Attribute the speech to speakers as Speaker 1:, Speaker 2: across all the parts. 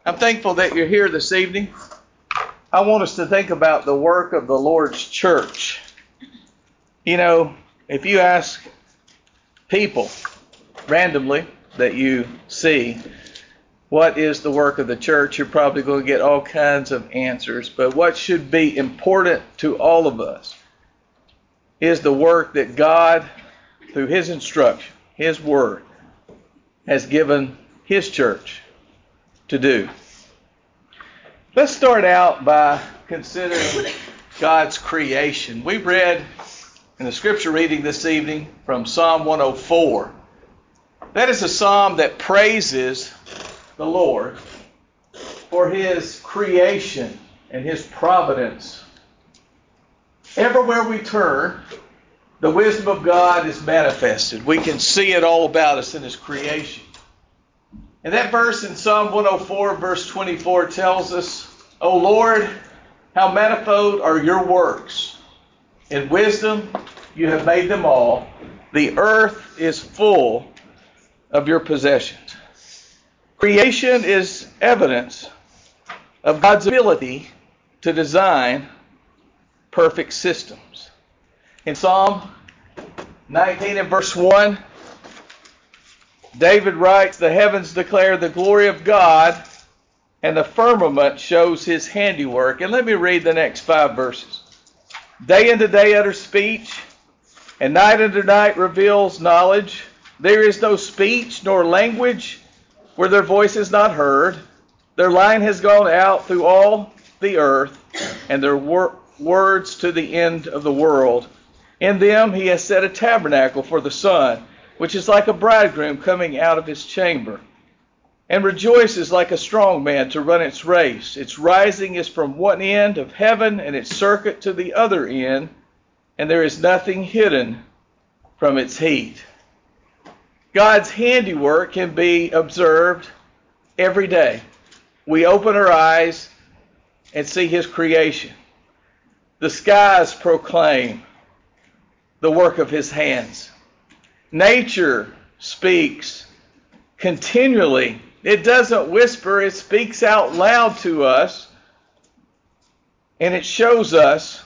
Speaker 1: I'm thankful that you're here this evening. I want us to think about the work of the Lord's church. You know, if you ask people randomly that you see, what is the work of the church, you're probably going to get all kinds of answers. But what should be important to all of us is the work that God, through His instruction, His Word, has given His church to do. Let's start out by considering God's creation. We read in the scripture reading this evening from Psalm 104. That is a psalm that praises the Lord for His creation and His providence. Everywhere we turn, the wisdom of God is manifested. We can see it all about us in His creation. And that verse in Psalm 104, verse 24 tells us, O Lord, how manifold are your works. In wisdom you have made them all. The earth is full of your possessions. Creation is evidence of God's ability to design perfect systems. In Psalm 19 and verse 1, David writes, the heavens declare the glory of God, and the firmament shows His handiwork. And let me read the next 5 verses. Day unto day utters speech, and night unto night reveals knowledge. There is no speech nor language where their voice is not heard. Their line has gone out through all the earth, and their words to the end of the world. In them He has set a tabernacle for the sun, which is like a bridegroom coming out of his chamber, and rejoices like a strong man to run its race. Its rising is from one end of heaven, and its circuit to the other end, and there is nothing hidden from its heat. God's handiwork can be observed every day. We open our eyes and see His creation. The skies proclaim the work of His hands. Nature speaks continually. It doesn't whisper, it speaks out loud to us, and it shows us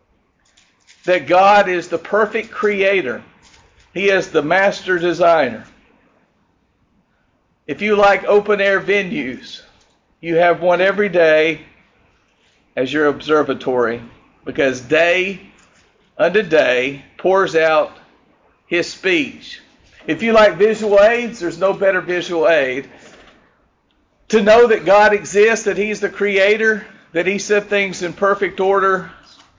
Speaker 1: that God is the perfect creator. He is the master designer. If you like open air venues, you have one every day as your observatory, because day unto day pours out His speech. If you like visual aids, there's no better visual aid to know that God exists, that He's the creator, that He set things in perfect order,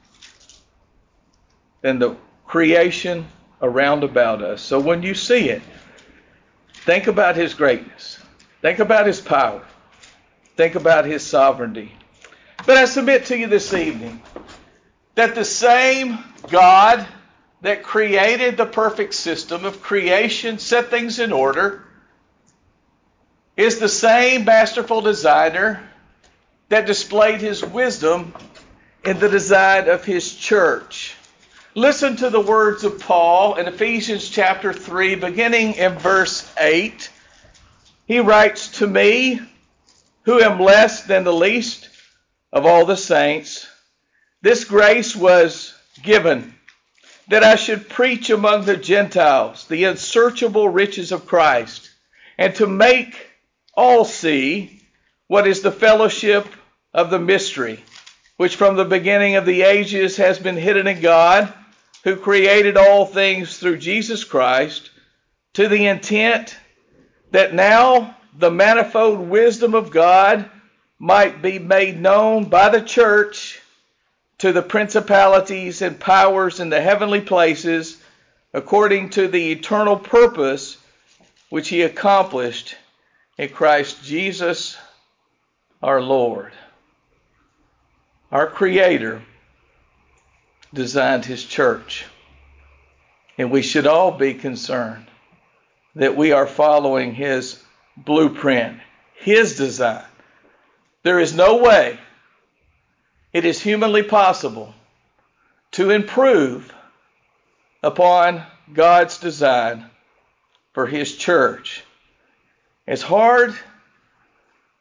Speaker 1: than the creation around about us. So when you see it, think about His greatness. Think about His power. Think about His sovereignty. But I submit to you this evening that the same God that created the perfect system of creation, set things in order, is the same masterful designer that displayed His wisdom in the design of His church. Listen to the words of Paul in Ephesians chapter 3, beginning in verse 8. He writes, to me, who am less than the least of all the saints, this grace was given, that I should preach among the Gentiles the unsearchable riches of Christ, and to make all see what is the fellowship of the mystery, which from the beginning of the ages has been hidden in God, who created all things through Jesus Christ, to the intent that now the manifold wisdom of God might be made known by the church to the principalities and powers in the heavenly places, according to the eternal purpose which He accomplished in Christ Jesus our Lord. Our Creator designed His church, and we should all be concerned that we are following His blueprint, His design. There is no way it is humanly possible to improve upon God's design for His church. As hard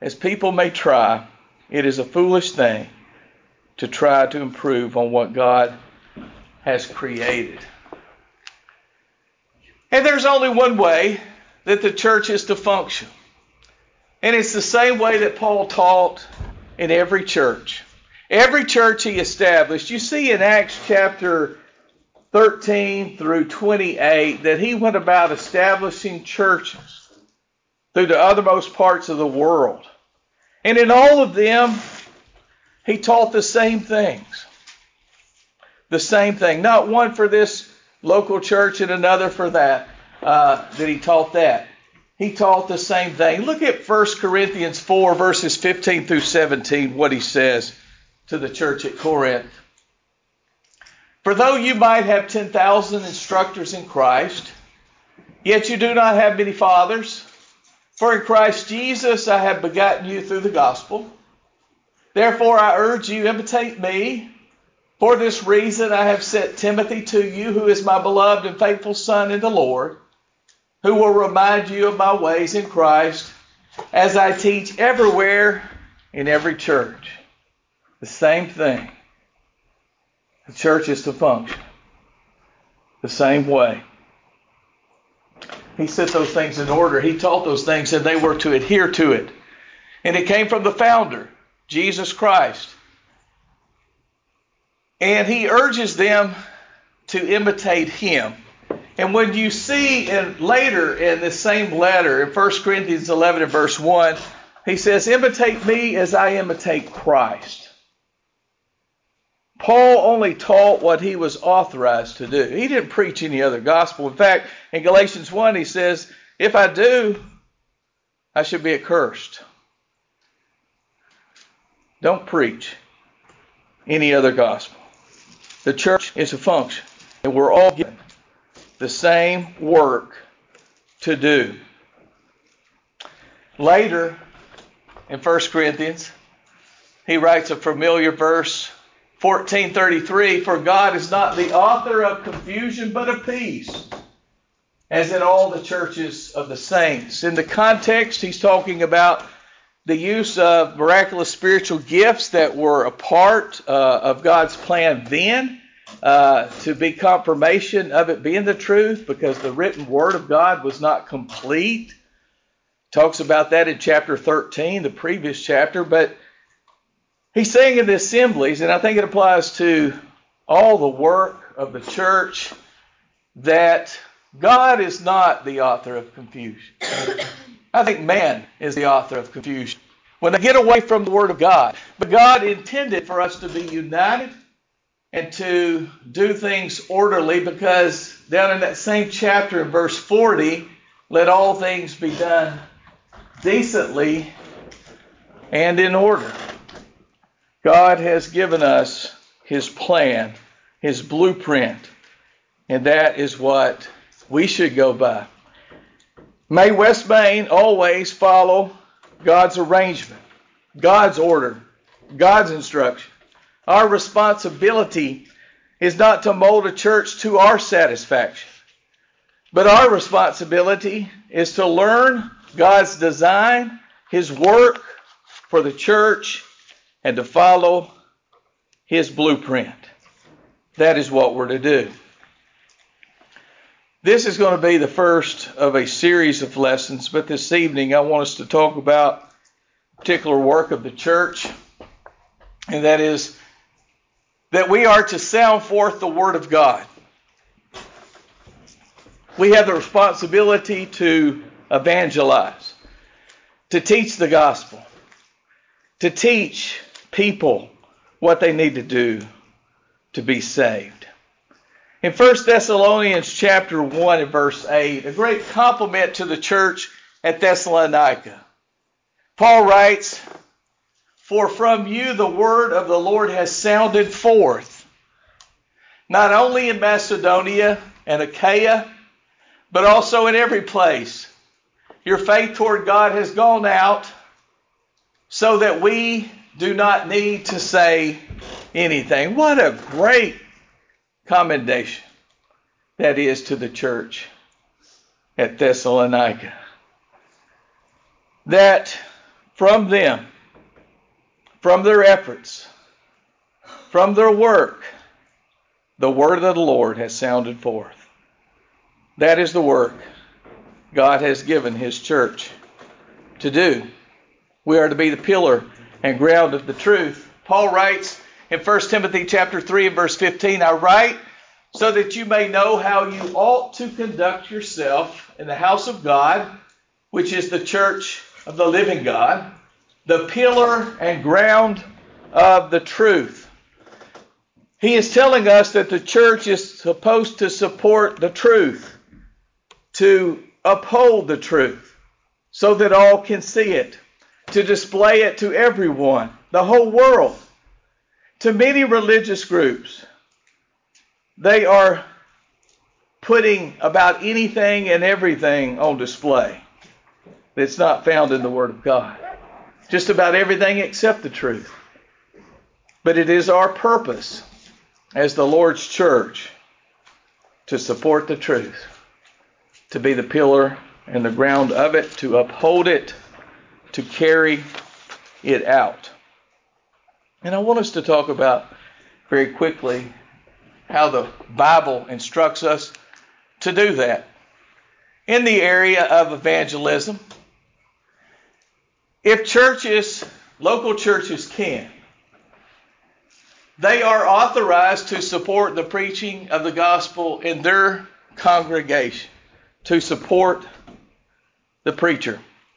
Speaker 1: as people may try, it is a foolish thing to try to improve on what God has created. And there's only one way that the church is to function. And it's the same way that Paul taught in every church. Every church he established. You see in Acts chapter 13 through 28 that he went about establishing churches through the othermost parts of the world. And in all of them, he taught the same things. The same thing. Not one for this local church and another for that he taught that. He taught the same thing. Look at 1 Corinthians 4 verses 15 through 17, what he says to the church at Corinth. For though you might have 10,000 instructors in Christ, yet you do not have many fathers. For in Christ Jesus I have begotten you through the gospel. Therefore I urge you, imitate me. For this reason I have sent Timothy to you, who is my beloved and faithful son in the Lord, who will remind you of my ways in Christ, as I teach everywhere in every church. The same thing. The church is to function the same way. He set those things in order. He taught those things, and they were to adhere to it. And it came from the founder, Jesus Christ. And he urges them to imitate him. And when you see later in this same letter, in 1 Corinthians 11 and verse 1, he says, imitate me as I imitate Christ. Paul only taught what he was authorized to do. He didn't preach any other gospel. In fact, in Galatians 1, he says, if I do, I should be accursed. Don't preach any other gospel. The church is a function, and we're all given the same work to do. Later, in 1 Corinthians, he writes a familiar verse, 14:33, for God is not the author of confusion, but of peace, as in all the churches of the saints. In the context, he's talking about the use of miraculous spiritual gifts that were a part of God's plan then, to be confirmation of it being the truth, because the written word of God was not complete. Talks about that in chapter 13, the previous chapter. But he's saying in the assemblies, and I think it applies to all the work of the church, that God is not the author of confusion. I think man is the author of confusion when they get away from the Word of God. But God intended for us to be united and to do things orderly, because down in that same chapter in verse 40, let all things be done decently and in order. God has given us his plan, his blueprint, and that is what we should go by. May West Main always follow God's arrangement, God's order, God's instruction. Our responsibility is not to mold a church to our satisfaction, but our responsibility is to learn God's design, his work for the church, and to follow his blueprint. That is what we're to do. This is going to be the first of a series of lessons, but this evening I want us to talk about a particular work of the church, and that is that we are to sound forth the Word of God. We have the responsibility to evangelize, to teach the gospel, to teach people what they need to do to be saved. In 1 Thessalonians chapter 1 and verse 8, a great compliment to the church at Thessalonica. Paul writes, for from you the word of the Lord has sounded forth, not only in Macedonia and Achaia, but also in every place. Your faith toward God has gone out, so that we do not need to say anything. What a great commendation that is to the church at Thessalonica. That from them, from their efforts, from their work, the word of the Lord has sounded forth. That is the work God has given His church to do. We are to be the pillar and ground of the truth. Paul writes in 1 Timothy chapter 3 and verse 15, I write so that you may know how you ought to conduct yourself in the house of God, which is the church of the living God, the pillar and ground of the truth. He is telling us that the church is supposed to support the truth, to uphold the truth, so that all can see it, to display it to everyone, the whole world. To many religious groups, they are putting about anything and everything on display that's not found in the Word of God. Just about everything except the truth. But it is our purpose as the Lord's church to support the truth, to be the pillar and the ground of it, to uphold it, to carry it out. And I want us to talk about very quickly how the Bible instructs us to do that. In the area of evangelism, if churches, local churches can, they are authorized to support the preaching of the gospel in their congregation, to support the preacher.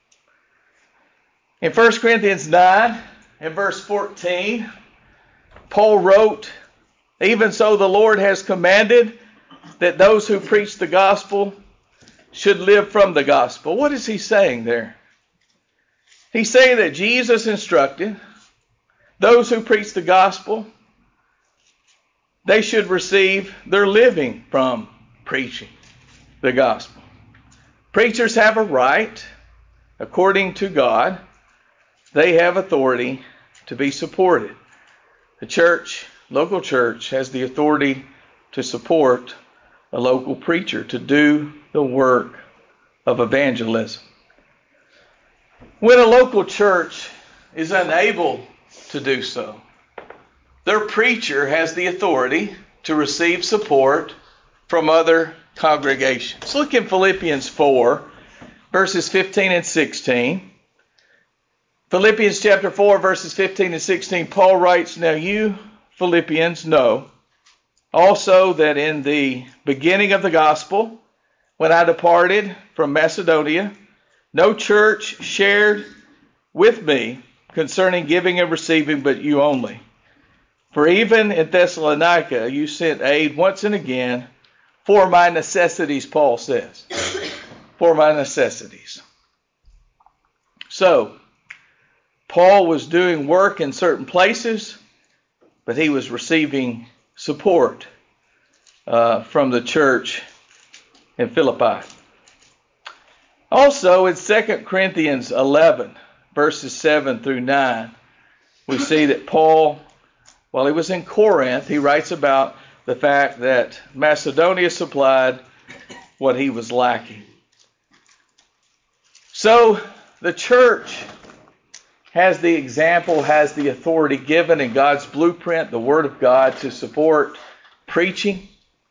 Speaker 1: In 1 Corinthians 9 and verse 14, Paul wrote, even so the Lord has commanded that those who preach the gospel should live from the gospel. What is he saying there? He's saying that Jesus instructed those who preach the gospel, they should receive their living from preaching the gospel. Preachers have a right, according to God. They have authority to be supported. The church, local church, has the authority to support a local preacher, to do the work of evangelism. When a local church is unable to do so, their preacher has the authority to receive support from other congregations. Look in Philippians 4, verses 15 and 16. Philippians chapter 4, verses 15 and 16, Paul writes, now you, Philippians, know also that in the beginning of the gospel, when I departed from Macedonia, no church shared with me concerning giving and receiving, but you only. For even in Thessalonica, you sent aid once and again for my necessities, Paul says. For my necessities. So, Paul was doing work in certain places, but he was receiving support from the church in Philippi. Also, in 2 Corinthians 11, verses 7 through 9, we see that Paul, while he was in Corinth, he writes about the fact that Macedonia supplied what he was lacking. So, the church has the example, has the authority given in God's blueprint, the Word of God, to support preaching.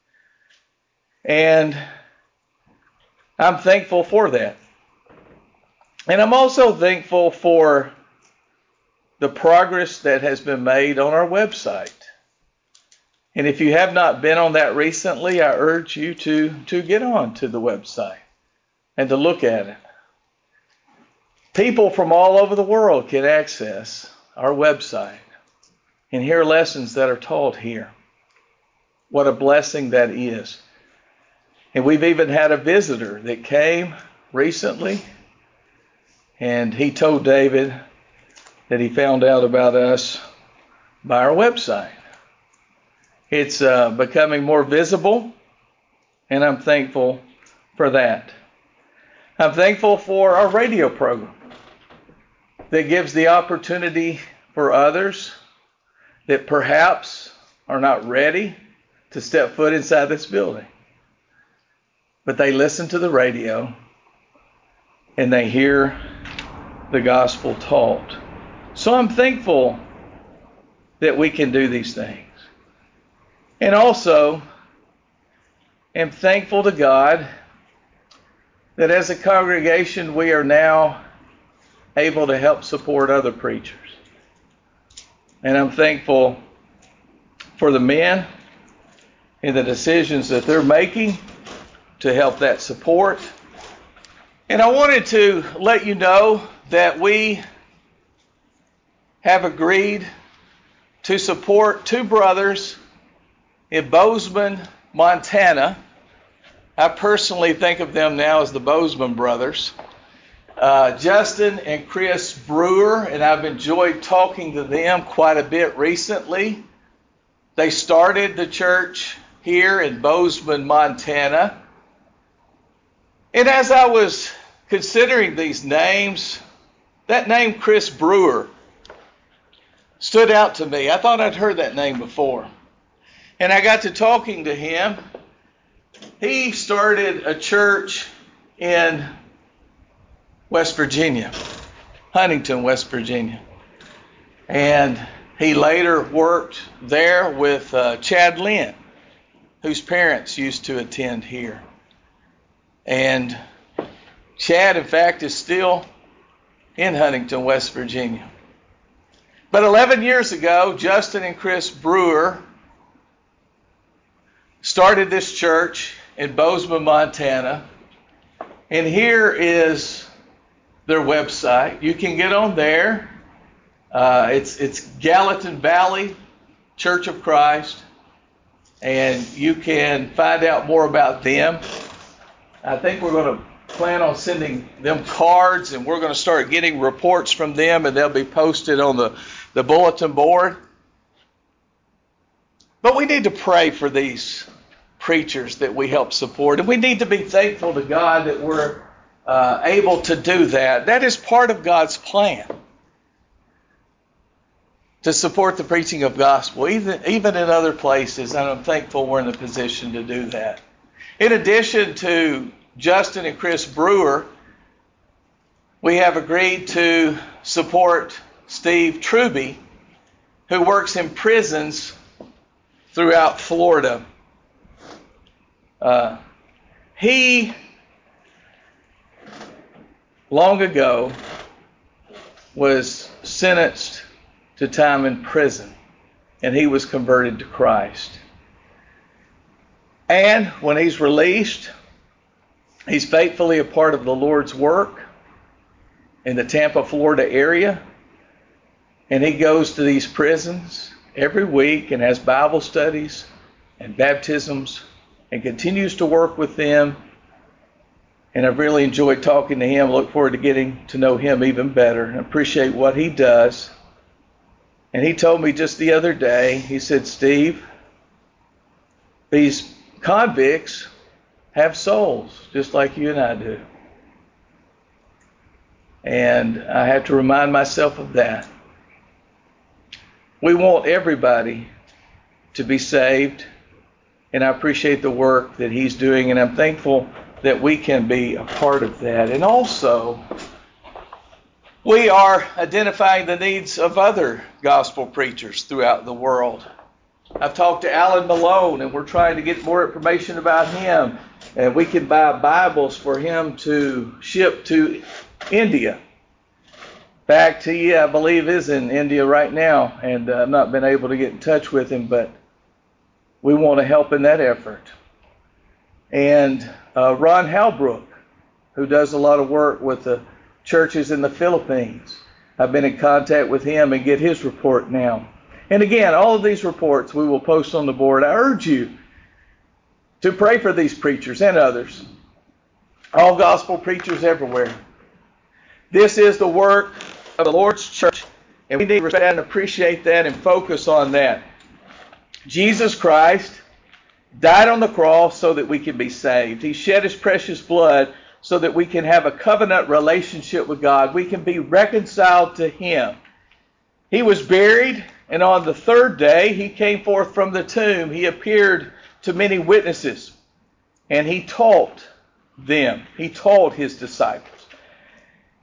Speaker 1: And I'm thankful for that. And I'm also thankful for the progress that has been made on our website. And if you have not been on that recently, I urge you to get on to the website and to look at it. People from all over the world can access our website and hear lessons that are taught here. What a blessing that is. And we've even had a visitor that came recently, and he told David that he found out about us by our website. It's becoming more visible, and I'm thankful for that. I'm thankful for our radio program that gives the opportunity for others that perhaps are not ready to step foot inside this building. But they listen to the radio and they hear the gospel taught. So I'm thankful that we can do these things. And also, am thankful to God that as a congregation we are now able to help support other preachers. And I'm thankful for the men and the decisions that they're making to help that support. And I wanted to let you know that we have agreed to support two brothers in Bozeman, Montana. I personally think of them now as the Bozeman brothers. Justin and Chris Brewer, and I've enjoyed talking to them quite a bit recently. They started the church here in Bozeman, Montana. And as I was considering these names, that name Chris Brewer stood out to me. I thought I'd heard that name before. And I got to talking to him. He started a church in West Virginia, Huntington, West Virginia. And he later worked there with Chad Lynn, whose parents used to attend here. And Chad, in fact, is still in Huntington, West Virginia. But 11 years ago, Justin and Chris Brewer started this church in Bozeman, Montana. And here is their website. You can get on there. It's Gallatin Valley Church of Christ. And you can find out more about them. I think we're going to plan on sending them cards, and we're going to start getting reports from them, and they'll be posted on the bulletin board. But we need to pray for these preachers that we help support, and we need to be thankful to God that we're able to do that. That is part of God's plan, to support the preaching of gospel, even in other places, and I'm thankful we're in the position to do that. In addition to Justin and Chris Brewer, we have agreed to support Steve Truby, who works in prisons throughout Florida. He, long ago, was sentenced to time in prison, and he was converted to Christ. And when he's released, he's faithfully a part of the Lord's work in the Tampa, Florida area. And he goes to these prisons every week and has Bible studies and baptisms and continues to work with them. And I've really enjoyed talking to him. Look forward to getting to know him even better and appreciate what he does. And he told me just the other day, he said, Steve, these convicts have souls just like you and I do. And I have to remind myself of that. We want everybody to be saved, and I appreciate the work that he's doing, and I'm thankful that we can be a part of that. And also, we are identifying the needs of other gospel preachers throughout the world. I've talked to Alan Malone, and we're trying to get more information about him. And we can buy Bibles for him to ship to India. In fact, he, I believe, is in India right now, and I've not been able to get in touch with him, but we want to help in that effort. And Ron Halbrook, who does a lot of work with the churches in the Philippines. I've been in contact with him and get his report now. And again, all of these reports we will post on the board. I urge you to pray for these preachers and others, all gospel preachers everywhere. This is the work of the Lord's church, and we need to respect and appreciate that and focus on that. Jesus Christ died on the cross so that we can be saved. He shed his precious blood so that we can have a covenant relationship with God. We can be reconciled to him. He was buried, and on the third day he came forth from the tomb. He appeared to many witnesses, and he taught them. He taught his disciples.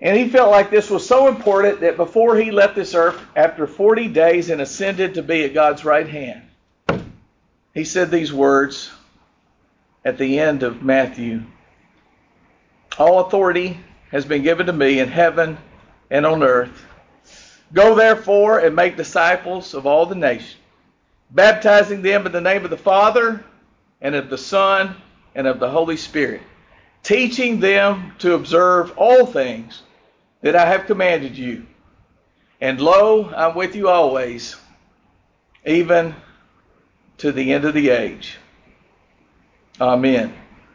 Speaker 1: And he felt like this was so important that before he left this earth, after 40 days and ascended to be at God's right hand, he said these words at the end of Matthew. All authority has been given to me in heaven and on earth. Go therefore and make disciples of all the nations, baptizing them in the name of the Father and of the Son and of the Holy Spirit, teaching them to observe all things that I have commanded you. And lo, I'm with you always, even to the end of the age. Amen.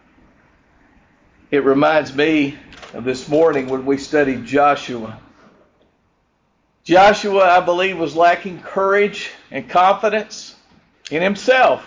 Speaker 1: It reminds me of this morning when we studied Joshua. Joshua, I believe, was lacking courage and confidence in himself.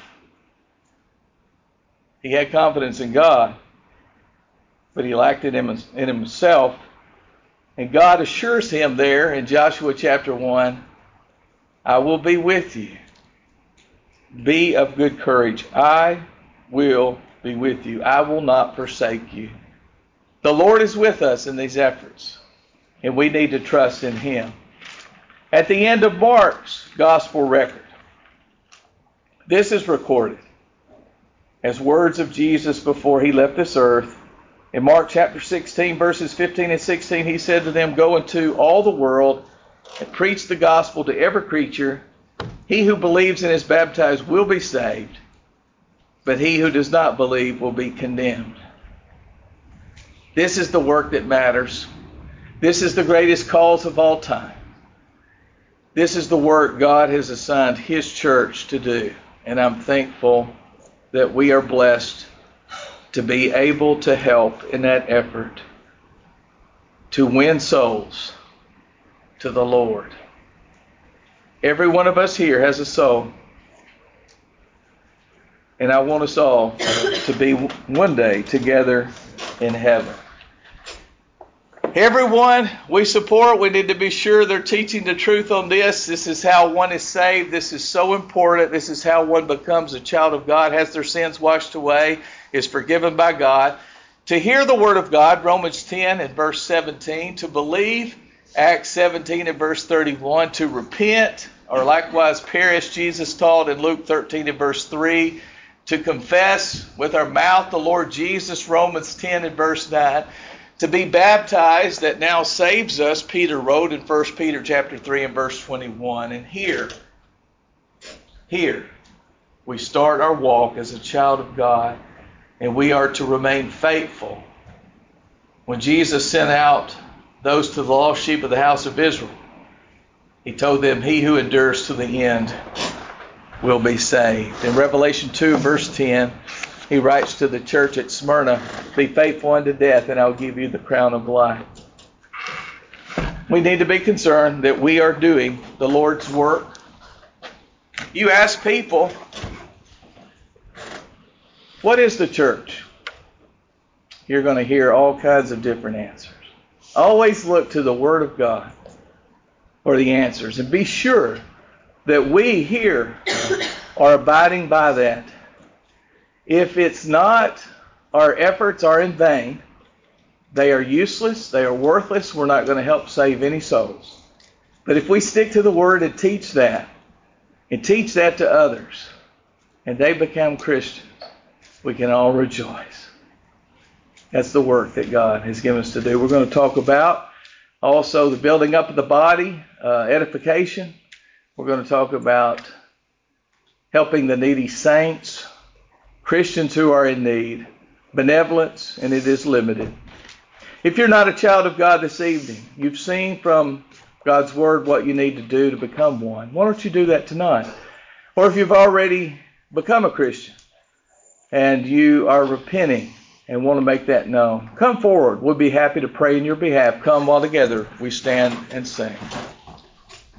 Speaker 1: He had confidence in God, but he lacked it in himself. And God assures him there in Joshua chapter 1, I will be with you. Be of good courage. I will be with you. I will not forsake you. The Lord is with us in these efforts, and we need to trust in Him. At the end of Mark's gospel record, this is recorded as words of Jesus before He left this earth. In Mark chapter 16, verses 15 and 16, He said to them, Go into all the world and preach the gospel to every creature. He who believes and is baptized will be saved, but he who does not believe will be condemned. This is the work that matters. This is the greatest cause of all time. This is the work God has assigned His church to do. And I'm thankful that we are blessed to be able to help in that effort to win souls to the Lord. Every one of us here has a soul. And I want us all to be one day together in heaven. Everyone we support, we need to be sure they're teaching the truth on this. This is how one is saved. This is so important. This is how one becomes a child of God, has their sins washed away, is forgiven by God. To hear the word of God, Romans 10 and verse 17. To believe, Acts 17 and verse 31. To repent, or likewise perish, Jesus taught in Luke 13 and verse 3. To confess with our mouth the Lord Jesus, Romans 10 and verse 9. To be baptized, that now saves us, Peter wrote in 1 Peter chapter 3 and verse 21. And here, we start our walk as a child of God, and we are to remain faithful. When Jesus sent out those to the lost sheep of the house of Israel, He told them, He who endures to the end will be saved. In Revelation 2 verse 10, He writes to the church at Smyrna, Be faithful unto death, and I'll give you the crown of life. We need to be concerned that we are doing the Lord's work. You ask people, what is the church? You're going to hear all kinds of different answers. Always look to the Word of God for the answers, and be sure that we here are abiding by that. If it's not, our efforts are in vain. They are useless. They are worthless. We're not going to help save any souls. But if we stick to the Word and teach that to others, and they become Christians, we can all rejoice. That's the work that God has given us to do. We're going to talk about also the building up of the body, edification. We're going to talk about helping the needy saints, Christians who are in need, benevolence, and it is limited. If you're not a child of God this evening, you've seen from God's Word what you need to do to become one. Why don't you do that tonight? Or if you've already become a Christian and you are repenting and want to make that known, come forward. We'll be happy to pray in your behalf. Come while together we stand and sing.